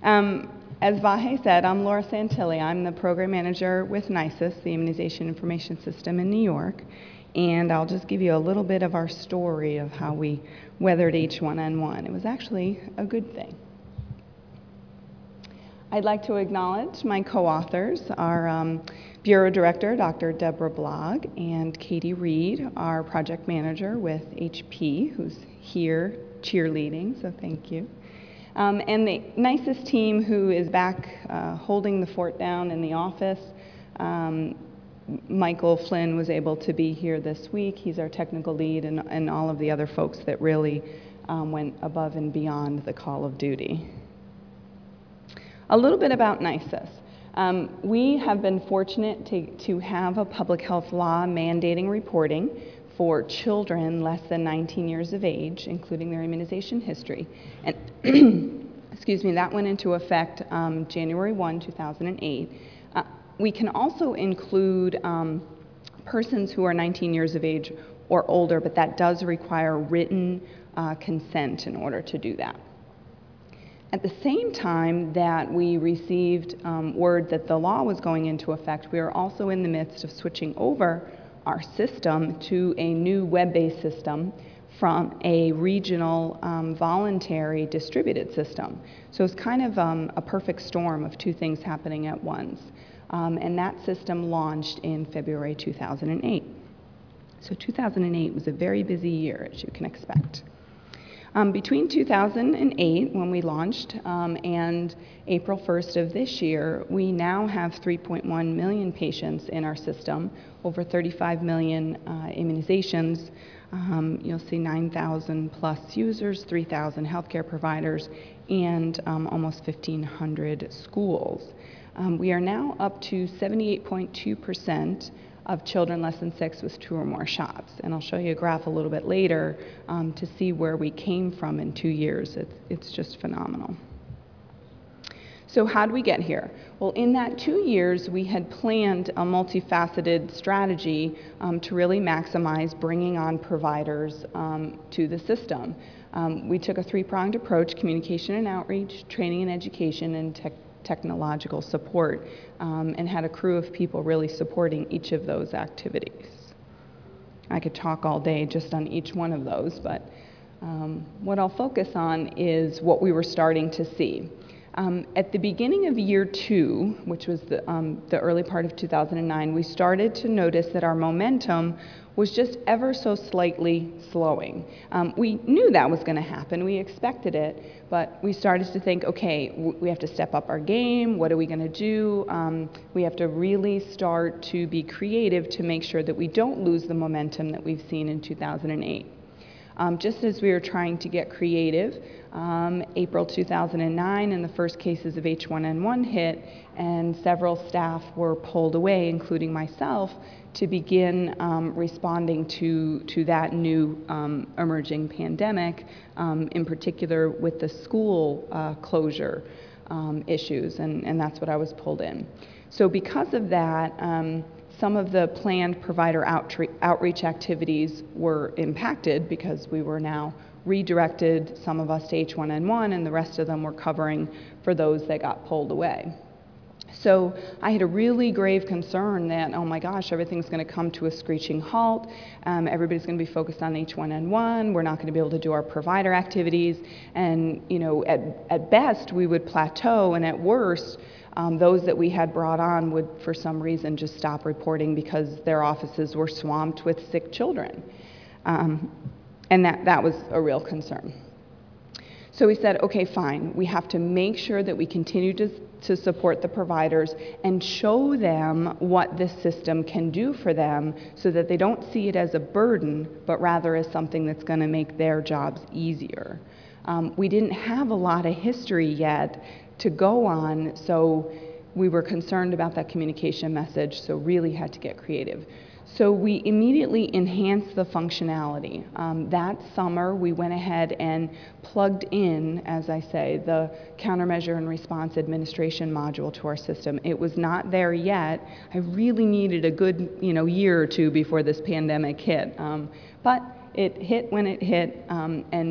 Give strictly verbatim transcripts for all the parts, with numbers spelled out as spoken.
Um, as Vahe said, I'm Laura Santilli. I'm the program manager with NISIS, the Immunization Information System in New York. And I'll just give you a little bit of our story of how we weathered H one N one. It was actually a good thing. I'd like to acknowledge my co-authors, our um, Bureau Director, Doctor Deborah Blogg, and Katie Reed, our project manager with H P, who's here cheerleading, so thank you. Um, and the NISIS team, who is back uh, holding the fort down in the office. Um, Michael Flynn was able to be here this week. He's our technical lead, and, and all of the other folks that really um, went above and beyond the call of duty. A little bit about NISIS. Um, we have been fortunate to, to have a public health law mandating reporting for children less than nineteen years of age, including their immunization history. And excuse me, that went into effect um, January first, two thousand eight. Uh, we can also include um, persons who are nineteen years of age or older, but that does require written uh, consent in order to do that. At the same time that we received um, word that the law was going into effect, we are also in the midst of switching over our system to a new web-based system from a regional um, voluntary distributed system. So it's kind of um, a perfect storm of two things happening at once. Um, and that system launched in February two thousand eight. So two thousand eight was a very busy year, as you can expect. Um, between two thousand eight, when we launched, um, and April first of this year, we now have three point one million patients in our system, over thirty-five million uh, immunizations. Um, you'll see nine thousand plus users, three thousand healthcare providers, and um, almost fifteen hundred schools. Um, we are now up to seventy-eight point two percent of children less than six with two or more shots. And I'll show you a graph a little bit later um, to see where we came from in two years. It's, it's just phenomenal. So how did we get here? Well, in that two years, we had planned a multifaceted strategy um, to really maximize bringing on providers um, to the system. Um, we took a three-pronged approach: communication and outreach, training and education, and tech technological support, um, and had a crew of people really supporting each of those activities. I could talk all day just on each one of those, but um, what I'll focus on is what we were starting to see. Um, at the beginning of year two, which was the, um, the early part of two thousand nine, we started to notice that our momentum was just ever so slightly slowing. Um, we knew that was going to happen, we expected it, but we started to think, okay, we have to step up our game, what are we going to do? Um, we have to really start to be creative to make sure that we don't lose the momentum that we've seen in two thousand eight. Um, just as we were trying to get creative, um, April two thousand nine and the first cases of H one N one hit, and several staff were pulled away, including myself, to begin um, responding to, to that new um, emerging pandemic, um, in particular with the school uh, closure um, issues, and, and that's what I was pulled in. So because of that, um, some of the planned provider outre outreach activities were impacted because we were now redirected, some of us to H one N one, and the rest of them were covering for those that got pulled away. So I had a really grave concern that, oh my gosh, everything's going to come to a screeching halt. Um, everybody's going to be focused on H one N one. We're not going to be able to do our provider activities. And, you know, at, at best, we would plateau, and at worst, um, those that we had brought on would, for some reason, just stop reporting because their offices were swamped with sick children. Um, and that, that was a real concern. So we said, okay, fine, we have to make sure that we continue to, to support the providers and show them what this system can do for them so that they don't see it as a burden, but rather as something that's going to make their jobs easier. Um, we didn't have a lot of history yet to go on, so we were concerned about that communication message, so really had to get creative. So we immediately enhanced the functionality. Um, that summer, we went ahead and plugged in, as I say, the countermeasure and response administration module to our system. It was not there yet. I really needed a good, you know, year or two before this pandemic hit. Um, but it hit when it hit, um, and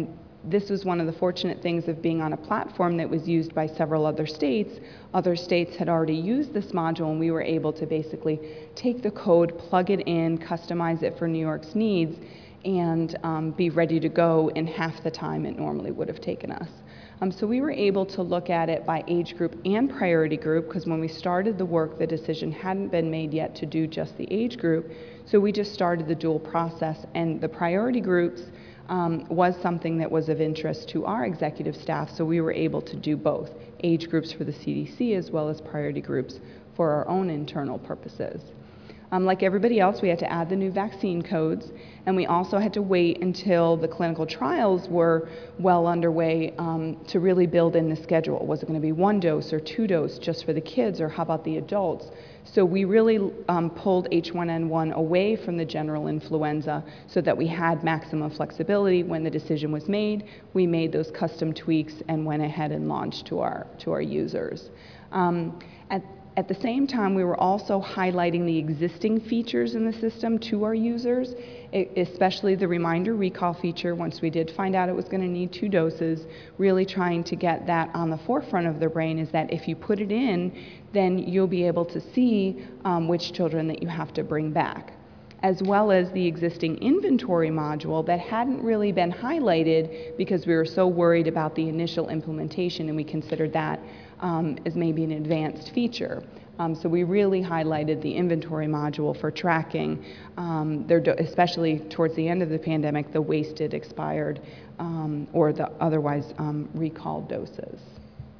this was one of the fortunate things of being on a platform that was used by several other states. Other states had already used this module, and we were able to basically take the code, plug it in, customize it for New York's needs, and um, be ready to go in half the time it normally would have taken us. Um, so we were able to look at it by age group and priority group, because when we started the work, the decision hadn't been made yet to do just the age group. So we just started the dual process, and the priority groups um, was something that was of interest to our executive staff, so we were able to do both, age groups for the C D C as well as priority groups for our own internal purposes. Um, like everybody else, we had to add the new vaccine codes, and we also had to wait until the clinical trials were well underway um, to really build in the schedule. Was it going to be one dose or two dose just for the kids, or how about the adults? So we really um, pulled H one N one away from the general influenza so that we had maximum flexibility. When the decision was made, we made those custom tweaks and went ahead and launched to our, to our users. Um, at At the same time, we were also highlighting the existing features in the system to our users, especially the reminder recall feature. Once we did find out it was going to need two doses, really trying to get that on the forefront of their brain, is that if you put it in, then you'll be able to see um, which children that you have to bring back, as well as the existing inventory module that hadn't really been highlighted because we were so worried about the initial implementation, and we considered that um, as maybe an advanced feature. Um, so we really highlighted the inventory module for tracking, um, their do especially towards the end of the pandemic, the wasted, expired, um, or the otherwise um, recalled doses.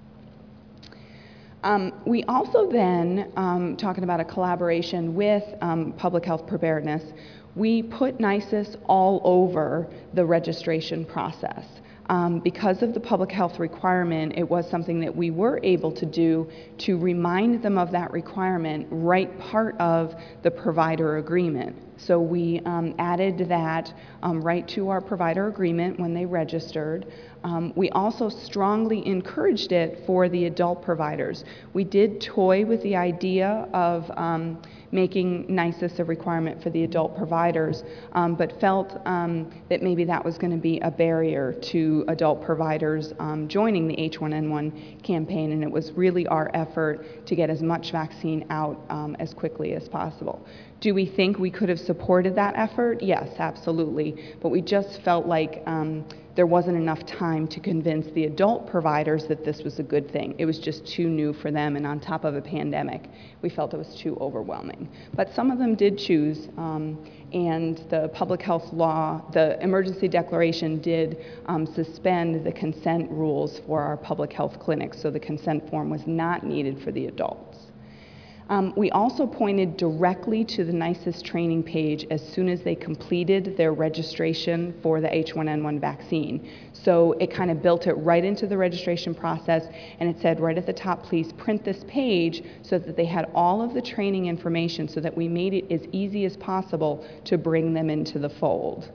Um, we also then, um, talking about a collaboration with um, public health preparedness, we put NISIS all over the registration process. Um, because of the public health requirement, it was something that we were able to do to remind them of that requirement, right part of the provider agreement. So we um, added that um, right to our provider agreement when they registered. Um, we also strongly encouraged it for the adult providers. We did toy with the idea of um, making NISIS a requirement for the adult providers, um, but felt um, that maybe that was going to be a barrier to adult providers um, joining the H one N one campaign, and it was really our effort to get as much vaccine out um, as quickly as possible. Do we think we could have supported that effort? Yes, absolutely, but we just felt like um, there wasn't enough time to convince the adult providers that this was a good thing. It was just too new for them, and on top of a pandemic, we felt it was too overwhelming. But some of them did choose, um, and the public health law, the emergency declaration did um, suspend the consent rules for our public health clinics, so the consent form was not needed for the adults. Um, we also pointed directly to the NISIS training page as soon as they completed their registration for the H one N one vaccine. So it kind of built it right into the registration process, and it said right at the top, please print this page, so that they had all of the training information, so that we made it as easy as possible to bring them into the fold.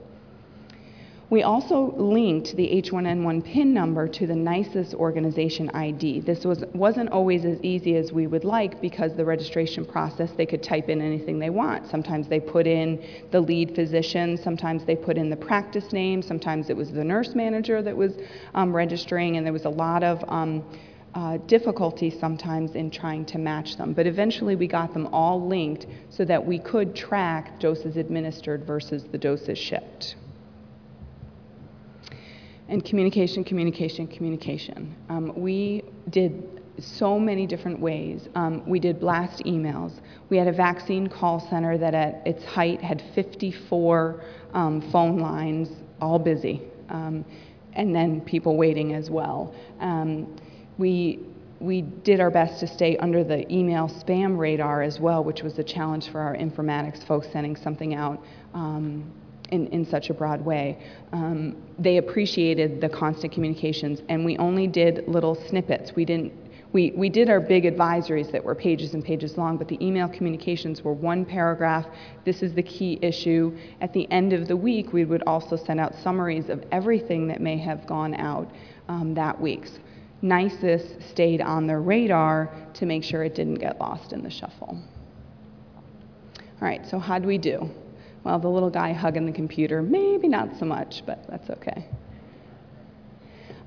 We also linked the H one N one PIN number to the NISIS organization I D. This was, wasn't always as easy as we would like, because the registration process, they could type in anything they want. Sometimes they put in the lead physician, sometimes they put in the practice name, sometimes it was the nurse manager that was um, registering, and there was a lot of um, uh, difficulty sometimes in trying to match them. But eventually we got them all linked so that we could track doses administered versus the doses shipped. And communication, communication, communication. Um, we did so many different ways. Um, we did blast emails. We had a vaccine call center that at its height had fifty-four um, phone lines, all busy, um, and then people waiting as well. Um, we, we did our best to stay under the email spam radar as well, which was a challenge for our informatics folks sending something out um, In, in such a broad way. Um, they appreciated the constant communications, and we only did little snippets. We didn't, we, we did our big advisories that were pages and pages long, but the email communications were one paragraph. This is the key issue. At the end of the week, we would also send out summaries of everything that may have gone out um, that week. NISIS stayed on their radar to make sure it didn't get lost in the shuffle. All right, so how'd we do? Well, the little guy hugging the computer, maybe not so much, but that's okay.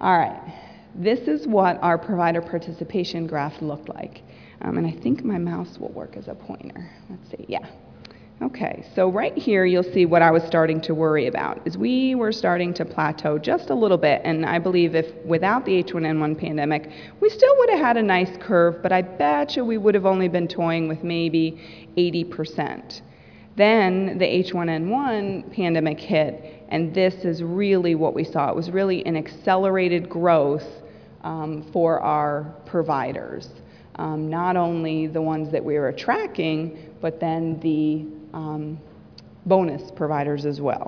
All right, this is what our provider participation graph looked like. Um, and I think my mouse will work as a pointer. Let's see, yeah. Okay, so right here you'll see what I was starting to worry about, is we were starting to plateau just a little bit, and I believe if without the H one N one pandemic, we still would have had a nice curve, but I bet you we would have only been toying with maybe eighty percent. Then the H one N one pandemic hit, and this is really what we saw. It was really an accelerated growth um, for our providers. Um, not only the ones that we were tracking, but then the um, bonus providers as well.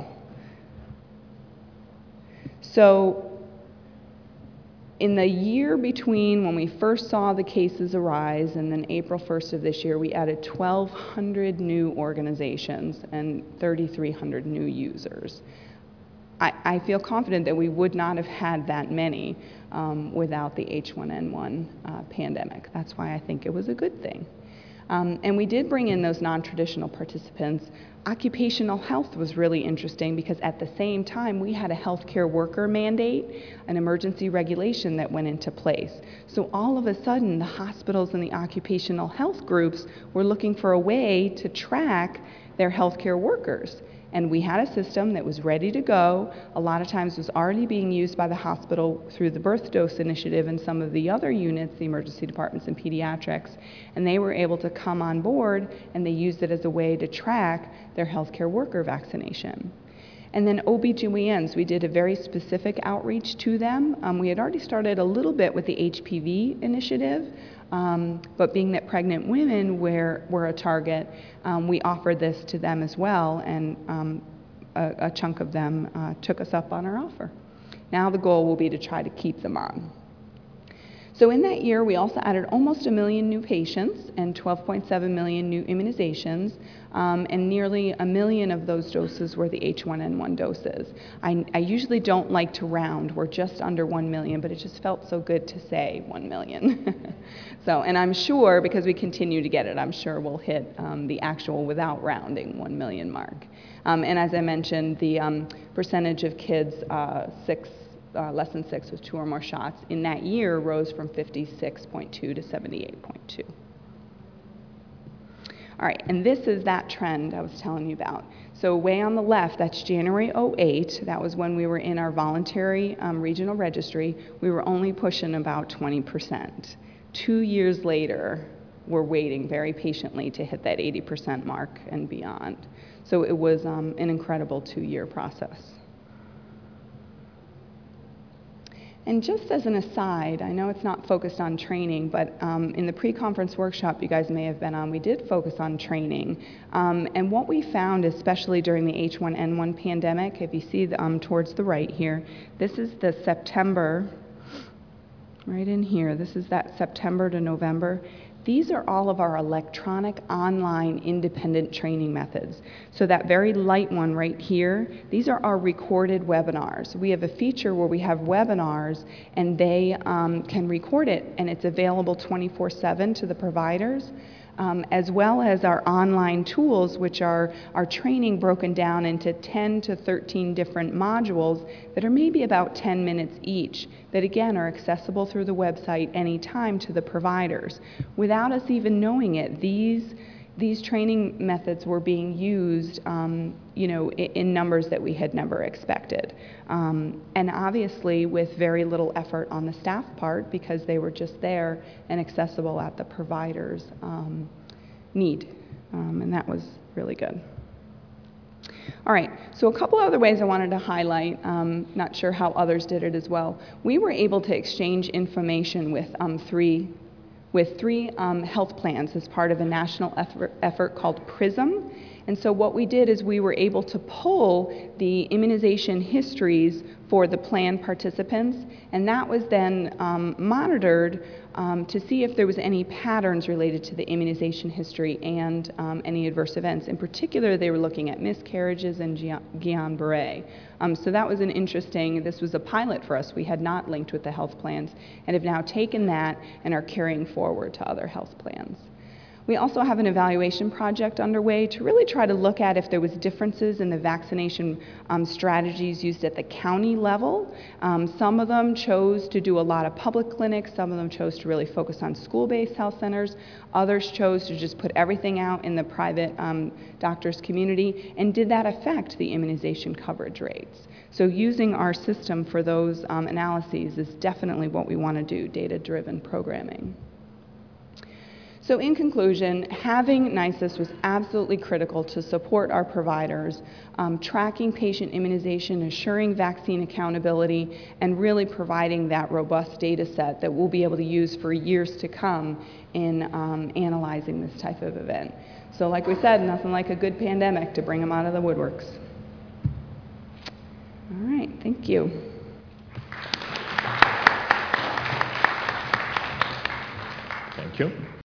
So in the year between when we first saw the cases arise and then April first of this year, we added twelve hundred new organizations and thirty-three hundred new users. I, I feel confident that we would not have had that many um, without the H one N one uh, pandemic. That's why I think it was a good thing. Um, and we did bring in those non-traditional participants. Occupational health was really interesting because at the same time we had a healthcare worker mandate, an emergency regulation that went into place. So all of a sudden the hospitals and the occupational health groups were looking for a way to track their healthcare workers. And we had a system that was ready to go. A lot of times was already being used by the hospital through the birth dose initiative and some of the other units, the emergency departments and pediatrics, and they were able to come on board and they used it as a way to track their healthcare worker vaccination. And then O B G Y Ns, we did a very specific outreach to them. Um, we had already started a little bit with the H P V initiative, um, but being that pregnant women were, were a target, um, we offered this to them as well, and um, a, a chunk of them uh, took us up on our offer. Now the goal will be to try to keep them on. So in that year, we also added almost a million new patients and twelve point seven million new immunizations, um, and nearly a million of those doses were the H one N one doses. I, I usually don't like to round. We're just under one million, but it just felt so good to say one million. So, and I'm sure, because we continue to get it, I'm sure we'll hit um, the actual, without rounding, one million mark. Um, and as I mentioned, the um, percentage of kids uh, six Uh, less than six with two or more shots in that year rose from fifty-six point two to seventy-eight point two. All right, and this is that trend I was telling you about. So way on the left, that's January oh eight. That was when we were in our voluntary um, regional registry. We were only pushing about twenty percent. Two years later, we're waiting very patiently to hit that eighty percent mark and beyond. So it was um, an incredible two-year process. And just as an aside, I know it's not focused on training, but um, in the pre-conference workshop you guys may have been on, we did focus on training. Um, and what we found, especially during the H one N one pandemic, if you see the, um, towards the right here, this is the September, right in here, this is that September to November. These are all of our electronic, online, independent training methods. So that very light one right here, these are our recorded webinars. We have a feature where we have webinars and they um, can record it, and it's available twenty-four seven to the providers, um, as well as our online tools, which are our training broken down into ten to thirteen different modules that are maybe about ten minutes each, that again are accessible through the website anytime to the providers. Without us even knowing it, these, these training methods were being used um, you know, in, in numbers that we had never expected. Um, and obviously with very little effort on the staff part, because they were just there and accessible at the provider's um, need. Um, and that was really good. All right, so a couple other ways I wanted to highlight, um, not sure how others did it as well. We were able to exchange information with um, three, with three um, health plans as part of a national effort, effort called PRISM. And so what we did is we were able to pull the immunization histories for the plan participants, and that was then um, monitored um, to see if there was any patterns related to the immunization history and um, any adverse events. In particular, they were looking at miscarriages and Guillain-Barré. Um, so that was an interesting, this was a pilot for us. We had not linked with the health plans and have now taken that and are carrying forward to other health plans. We also have an evaluation project underway to really try to look at if there was differences in the vaccination um, strategies used at the county level. Um, some of them chose to do a lot of public clinics, some of them chose to really focus on school-based health centers, others chose to just put everything out in the private um, doctors community, and did that affect the immunization coverage rates? So using our system for those um, analyses is definitely what we want to do, data-driven programming. So in conclusion, having NISIS was absolutely critical to support our providers, um, tracking patient immunization, assuring vaccine accountability, and really providing that robust data set that we'll be able to use for years to come in um, analyzing this type of event. So like we said, nothing like a good pandemic to bring them out of the woodworks. All right, thank you. Thank you.